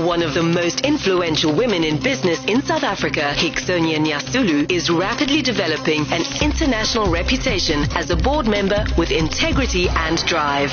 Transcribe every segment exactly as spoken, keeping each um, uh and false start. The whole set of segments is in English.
One of the most influential women in business in South Africa, Hixonia Nyasulu, is rapidly developing an international reputation as a board member with integrity and drive.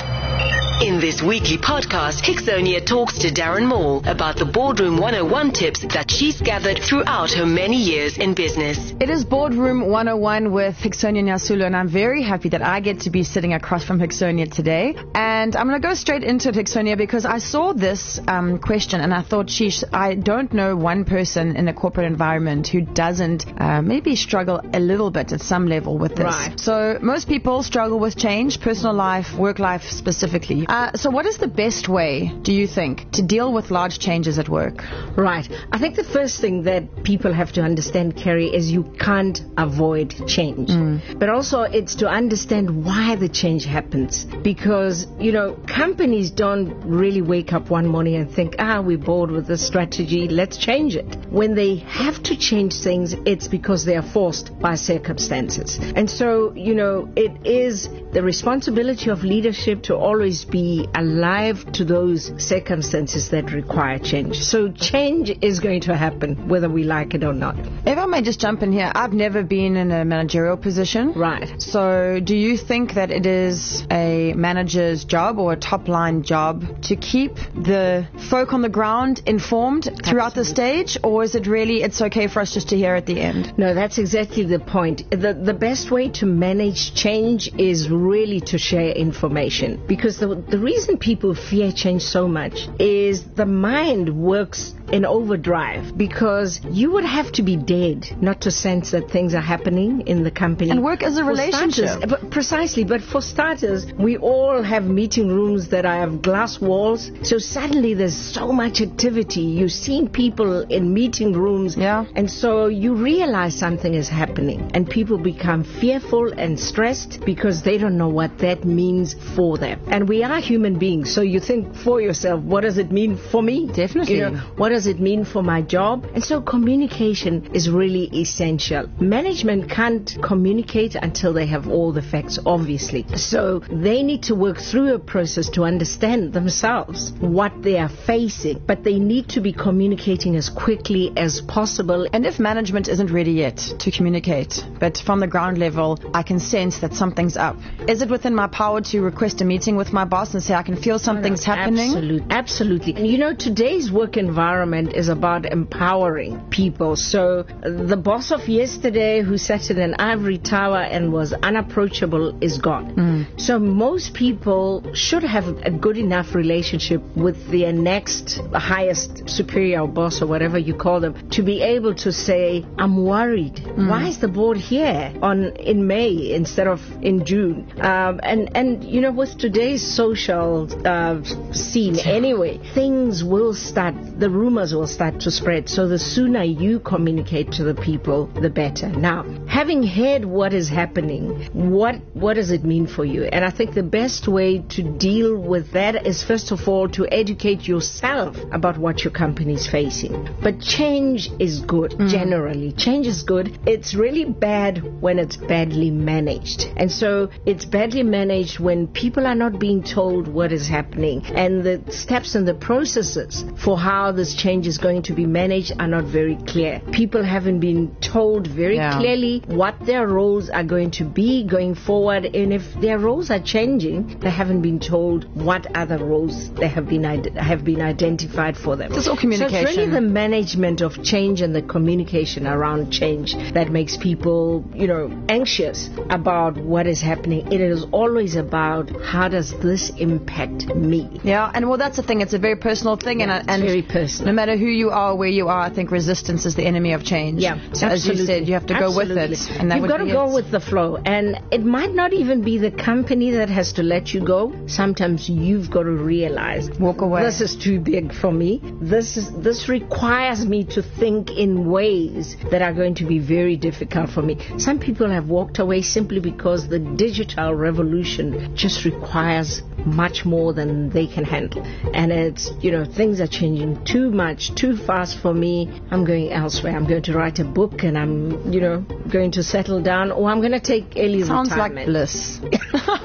In this weekly podcast, Hixonia talks to Darren Moore about the Boardroom one oh one tips that she's gathered throughout her many years in business. It is Boardroom one oh one with Hixonia Nyasulu, and I'm very happy that I get to be sitting across from Hixonia today. And I'm going to go straight into it, Hixonia, because I saw this um, question and I thought, sheesh, I don't know one person in a corporate environment who doesn't uh, maybe struggle a little bit at some level with this. Right. So most people struggle with change, personal life, work life specifically. Uh, so what is the best way, do you think, to deal with large changes at work? Right. I think the first thing that people have to understand, Kerry, is you can't avoid change. Mm. But also it's to understand why the change happens. Because, you know, companies don't really wake up one morning and think, ah, we're bored with this strategy, let's change it. When they have to change things, it's because they are forced by circumstances. And so, you know, it is the responsibility of leadership to always be alive to those circumstances that require change. So change is going to happen whether we like it or not. If I may just jump in here, I've never been in a managerial position. Right. So do you think that it is a manager's job or a top-line job to keep the folk on the ground informed throughout Absolutely. the stage, or is it really it's okay for us just to hear at the end? No, that's exactly the point. The, the best way to manage change is really to share information, because the, the reason people fear change so much is the mind works in overdrive, because you would have to be dead not to sense that things are happening in the company. And work as a for relationship. Starters, but precisely. But for starters, we all have meeting rooms that have glass walls. So suddenly there's so much activity. You're seeing people in meeting rooms. Yeah. And so you realize something is happening. And people become fearful and stressed because they don't know what that means for them. And we are human beings. So you think for yourself, what does it mean for me? Definitely. You know, what does it mean for my job? And so communication is really essential. Management can't communicate until they have all the facts, obviously. So they need to work through a process to understand themselves what they are facing, but they need to be communicating as quickly as possible. And if management isn't ready yet to communicate, but from the ground level, I can sense that something's up, is it within my power to request a meeting with my boss and say, I can feel something's no, no, happening? Absolutely. Absolutely. And you know, today's work environment is about empowering people. So the boss of yesterday who sat in an ivory tower and was unapproachable is gone. Mm. So most people should have a good enough relationship with their next highest superior boss or whatever you call them to be able to say, I'm worried. Mm. Why is the board here on in May instead of in June? Um, and, and, you know, with today's social uh, scene anyway, things will start, the rumors will start to spread. So the sooner you communicate to the people, the better. Now, having heard what is happening, what what does it mean for you? And I think the best way to deal with that is, first of all, to educate yourself about what your company is facing. But change is good, mm. generally. Change is good. It's really bad when it's badly managed. And so it's badly managed when people are not being told what is happening, and the steps and the processes for how this change is going to be managed are not very clear. People haven't been told very yeah. clearly what their roles are going to be going forward, and if their roles are changing, they haven't been told what other roles they have been have been identified for them. It's all communication. So it's really the management of change and the communication around change that makes people, you know, anxious about what is happening. It is always about, how does this impact me? Yeah, and well, that's the thing. It's a very personal thing, yeah, and, and very personal. No matter who you are, where you are, I think resistance is the enemy of change. Yeah, so absolutely. as you said, you have to absolutely. go with it. And that You've would got to be go it. with the flow, and it might not even be the company that has to let you go. Sometimes you've got to realize, walk away. This is too big for me. This is this requires me to think in ways that are going to be very difficult for me. Some people have walked away simply because the digital revolution just requires much more than they can handle, and it's, you know, things are changing too much, too fast for me. I'm going elsewhere. I'm going to write a book, and I'm, you know, going to settle down, or I'm going to take early Sounds retirement. like bliss.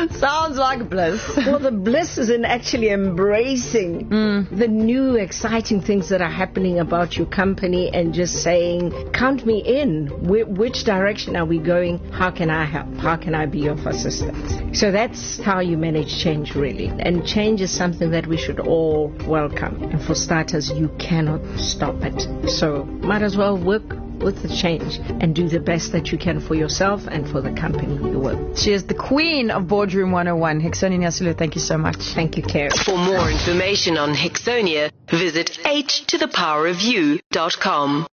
Sounds like bliss. Well, the bliss is in actually embracing mm. the new exciting things that are happening about your company and just saying, count me in. Wh- which direction are we going? How can I help? How can I be of assistance? So that's how you manage change, really. And change is something that we should all welcome. And for starters, you cannot stop it. So might as well work with the change and do the best that you can for yourself and for the company you work. She is the queen of Boardroom one oh one. Hixonia Nyasulu, thank you so much. Thank you, Carrie. For more information on Hixonia, visit h to the power of you dot com.